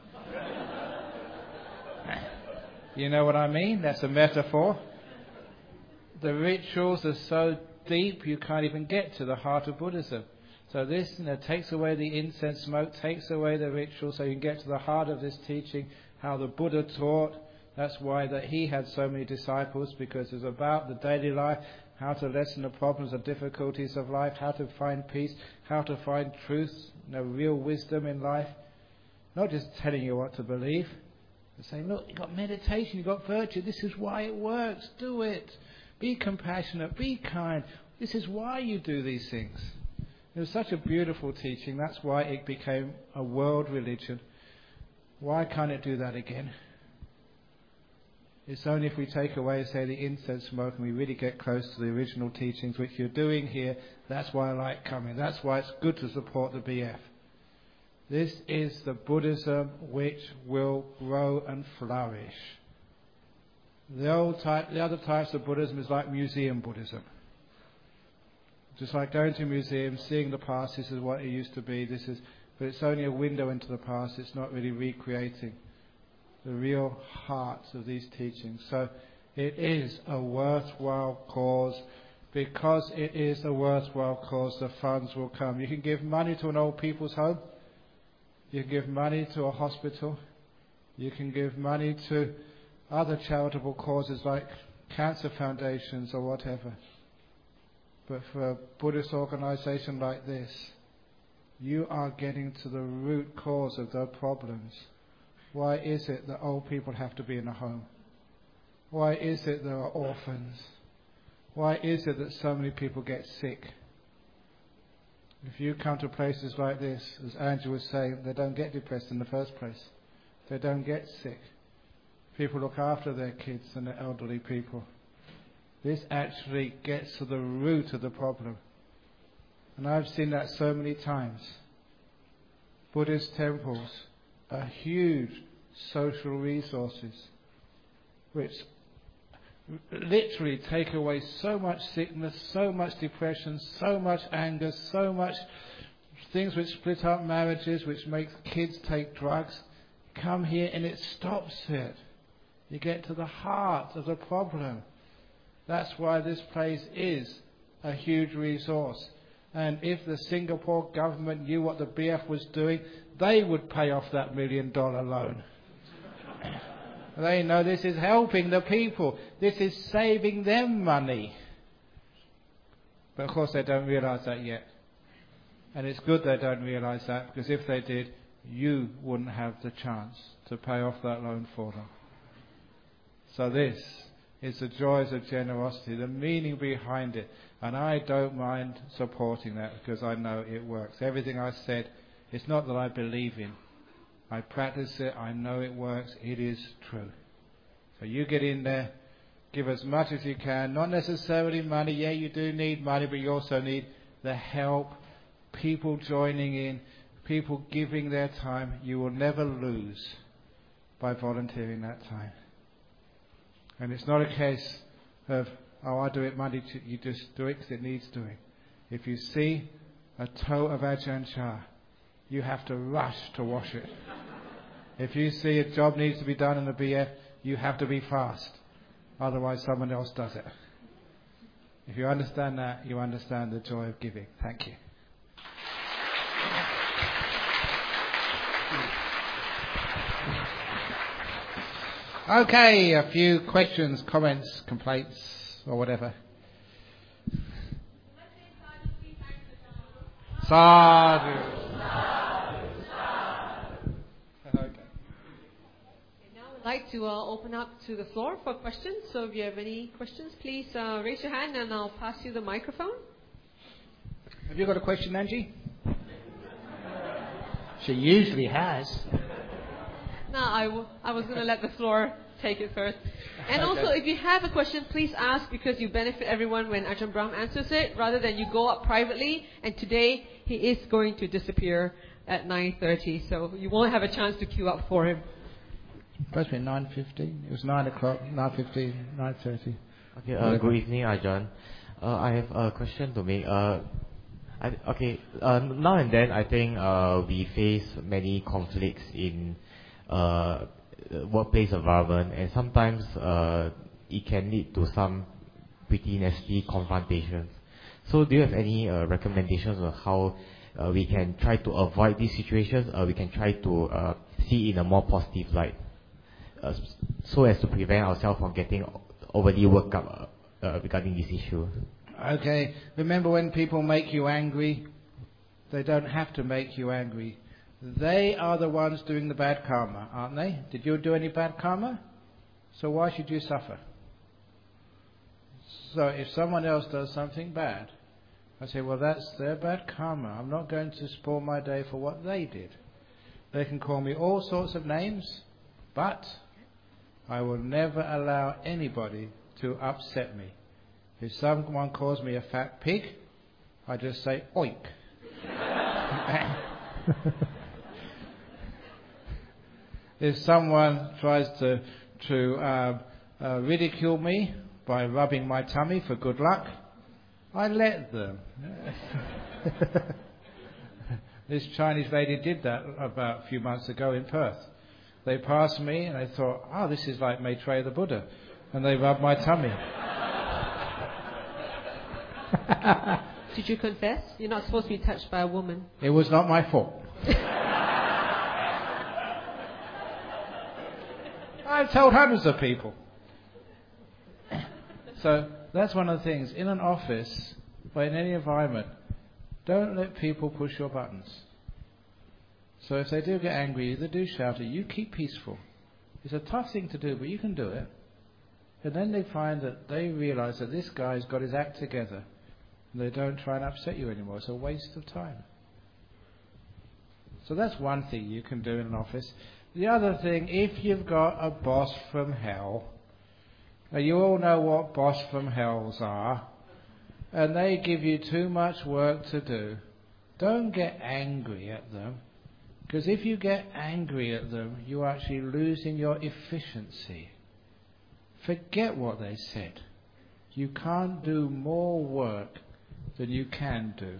Speaker 1: You know what I mean? That's a metaphor. The rituals are so deep you can't even get to the heart of Buddhism. So this, you know, takes away the incense smoke, takes away the ritual, so you can get to the heart of this teaching, how the Buddha taught. That's why that he had so many disciples, because it's about the daily life, how to lessen the problems and difficulties of life, how to find peace, how to find truth, you know, real wisdom in life. Not just telling you what to believe, but saying, look, you've got meditation, you've got virtue, this is why it works, do it. Be compassionate, be kind. This is why you do these things. It was such a beautiful teaching. That's why it became a world religion. Why can't it do that again? It's only if we take away, say, the incense smoke and we really get close to the original teachings, which you're doing here. That's why I like coming. That's why it's good to support the B F. This is the Buddhism which will grow and flourish. The old type, the other types of Buddhism is like museum Buddhism. Just like going to a museum, seeing the past, this is what it used to be, this is, but it's only a window into the past, it's not really recreating the real heart of these teachings. So it is a worthwhile cause. Because it is a worthwhile cause, the funds will come. You can give money to an old people's home, you can give money to a hospital, you can give money to other charitable causes like cancer foundations or whatever. But for a Buddhist organisation like this, you are getting to the root cause of the problems. Why is it that old people have to be in a home? Why is it there are orphans? Why is it that so many people get sick? If you come to places like this, as Andrew was saying, they don't get depressed in the first place. They don't get sick. People look after their kids and the elderly people. This actually gets to the root of the problem. And I've seen that so many times. Buddhist temples are huge social resources which literally take away so much sickness, so much depression, so much anger, so much things which split up marriages, which make kids take drugs. Come here and it stops it. You get to the heart of the problem. That's why this place is a huge resource. And if the Singapore government knew what the B F was doing, they would pay off that million dollar loan. They know this is helping the people. This is saving them money. But of course they don't realise that yet. And it's good they don't realise that, because if they did, you wouldn't have the chance to pay off that loan for them. So this is the joys of generosity, the meaning behind it. And I don't mind supporting that because I know it works. Everything I said, it's not that I believe in. I practice it, I know it works, it is true. So you get in there, give as much as you can, not necessarily money. Yeah, you do need money, but you also need the help, people joining in, people giving their time. You will never lose by volunteering that time. And it's not a case of, oh, I do it Monday, you just do it because it needs doing. If you see a toe of Ajahn Chah, you have to rush to wash it. If you see a job needs to be done in the B F, you have to be fast. Otherwise someone else does it. If you understand that, you understand the joy of giving. Thank you. Okay, a few questions, comments, complaints, or whatever. Sadhu. Okay.
Speaker 2: Now I'd like to uh, open up to the floor for questions. So if you have any questions, please uh, raise your hand and I'll pass you the microphone.
Speaker 1: Have you got a question, Angie?
Speaker 3: She usually has.
Speaker 2: No, I, w- I was going to let the floor take it first. And
Speaker 1: Okay.
Speaker 2: also, if you have a question, please ask, because you benefit everyone when Ajahn Brahm answers it, rather than you go up privately. And today, he is going to disappear at nine thirty, so you won't have a chance to queue up for him.
Speaker 1: Supposed to be nine fifteen. It was nine o'clock, nine fifteen, nine thirty.
Speaker 4: Okay, uh, good evening, Ajahn. Uh, I have a question to make. Uh, I, okay, uh, now and then I think uh, we face many conflicts in uh, workplace environment, and sometimes uh, it can lead to some pretty nasty confrontations. So do you have any uh, recommendations on how uh, we can try to avoid these situations? Uh, we can try to uh, see in a more positive light, uh, so as to prevent ourselves from getting overly worked up uh, regarding this issue.
Speaker 1: Okay, remember when people make you angry, they don't have to make you angry. They are the ones doing the bad karma, aren't they? Did you do any bad karma? So why should you suffer? So if someone else does something bad, I say, well, that's their bad karma. I'm not going to spoil my day for what they did. They can call me all sorts of names, but I will never allow anybody to upset me. If someone calls me a fat pig, I just say, oink. If someone tries to, to uh, uh, ridicule me by rubbing my tummy for good luck, I let them. This Chinese lady did that about a few months ago in Perth. They passed me and they thought, oh, this is like Maitreya the Buddha. And they rubbed my tummy.
Speaker 2: Did you confess? You're not supposed to be touched by a woman.
Speaker 1: It was not my fault. I've told hundreds of people. So that's one of the things. In an office or in any environment, don't let people push your buttons. So if they do get angry, if they do shout at you, you keep peaceful. It's a tough thing to do, but you can do it. And then they find that they realise that this guy's got his act together. And they don't try and upset you anymore. It's a waste of time. So that's one thing you can do in an office. The other thing, if you've got a boss from hell, now you all know what boss from hells are, and they give you too much work to do, don't get angry at them. Because if you get angry at them, you're actually losing your efficiency. Forget what they said. You can't do more work than you can do.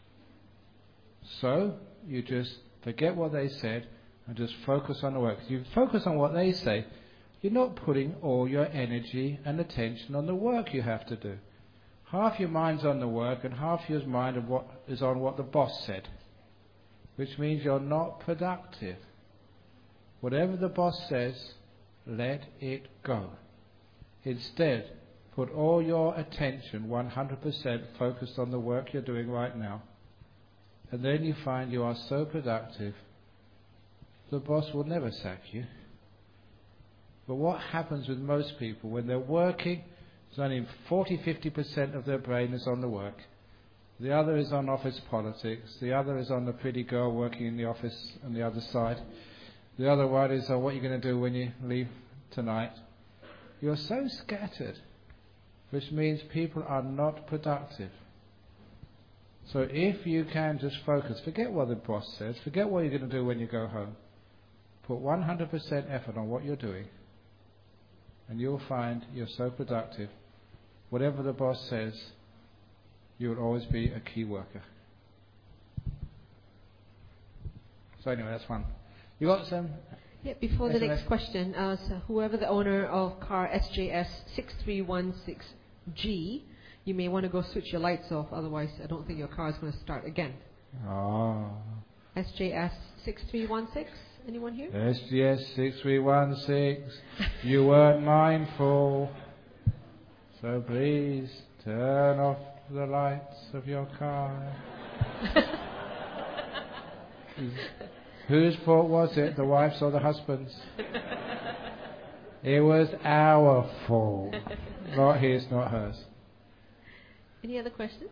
Speaker 1: So, you just forget what they said and just focus on the work. If you focus on what they say, you're not putting all your energy and attention on the work you have to do. Half your mind's on the work and half your mind of what is on what the boss said, which means you're not productive. Whatever the boss says, let it go. Instead, put all your attention one hundred percent focused on the work you're doing right now. And then you find you are so productive, the boss will never sack you. But what happens with most people, when they're working, it's only forty to fifty percent of their brain is on the work. The other is on office politics. The other is on the pretty girl working in the office on the other side. The other one is on what you're going to do when you leave tonight. You're so scattered, which means people are not productive. So if you can just focus, forget what the boss says, forget what you're going to do when you go home. Put one hundred percent effort on what you're doing, and you'll find you're so productive. Whatever the boss says, you will always be a key worker. So anyway, that's one. You got some?
Speaker 2: Yeah, before the
Speaker 1: S M S?
Speaker 2: next question, uh, so whoever the owner of car S J S six three one six G, you may want to go switch your lights off, otherwise I don't think your car is going to start again.
Speaker 1: Oh.
Speaker 2: S J S six three one six, anyone here?
Speaker 1: S G S six three one six, you weren't mindful. So please turn off the lights of your car. Whose fault was it, the wife's or the husband's? It was our fault. Not his, not hers.
Speaker 2: Any other questions?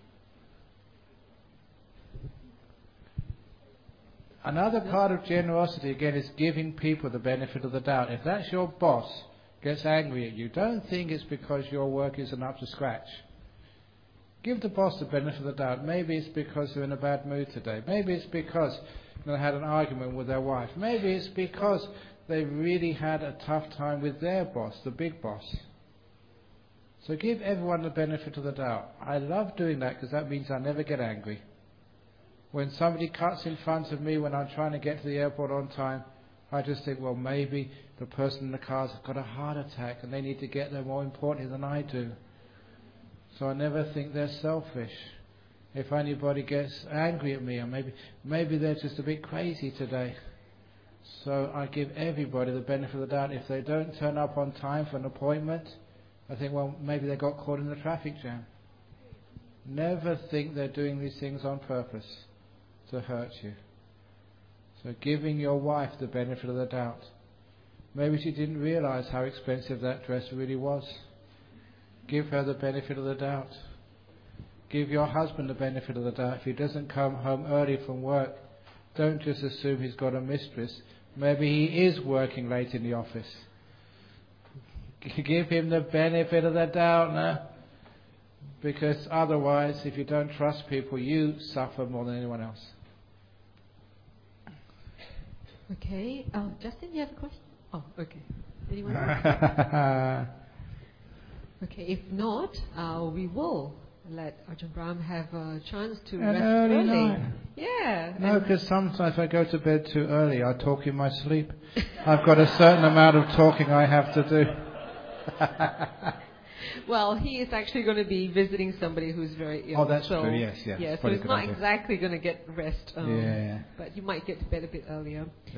Speaker 1: Another part of generosity, again, is giving people the benefit of the doubt. If that's your boss gets angry at you, don't think it's because your work isn't up to scratch. Give the boss the benefit of the doubt. Maybe it's because they're in a bad mood today. Maybe it's because they had an argument with their wife. Maybe it's because they really had a tough time with their boss, the big boss. So give everyone the benefit of the doubt. I love doing that because that means I never get angry. When somebody cuts in front of me when I'm trying to get to the airport on time, I just think, well, maybe the person in the car's got a heart attack and they need to get there more importantly than I do. So I never think they're selfish. If anybody gets angry at me, or maybe maybe they're just a bit crazy today. So I give everybody the benefit of the doubt. If they don't turn up on time for an appointment, I think, well, maybe they got caught in the traffic jam. Never think they're doing these things on purpose to hurt you. So giving your wife the benefit of the doubt. Maybe she didn't realize how expensive that dress really was. Give her the benefit of the doubt. Give your husband the benefit of the doubt. If he doesn't come home early from work, don't just assume he's got a mistress. Maybe he is working late in the office. Give him the benefit of the doubt now. Because otherwise, if you don't trust people, you suffer more than anyone else.
Speaker 2: Okay. Oh, Justin, you have a question? Oh, okay. Anyone else? Okay, if not, uh, we will let Ajahn Brahm have a chance to
Speaker 1: An
Speaker 2: rest
Speaker 1: early
Speaker 2: early.
Speaker 1: night.
Speaker 2: Yeah.
Speaker 1: No, because sometimes if I go to bed too early, I talk in my sleep. I've got a certain amount of talking I have to do.
Speaker 2: Well, he is actually going to be visiting somebody who's very ill.
Speaker 1: Oh, that's
Speaker 2: so,
Speaker 1: true, yes, yes.
Speaker 2: Yeah, so
Speaker 1: Probably
Speaker 2: he's
Speaker 1: a good
Speaker 2: not
Speaker 1: idea.
Speaker 2: exactly going to get rest. Um,
Speaker 1: Yeah.
Speaker 2: But you might get to bed a bit earlier.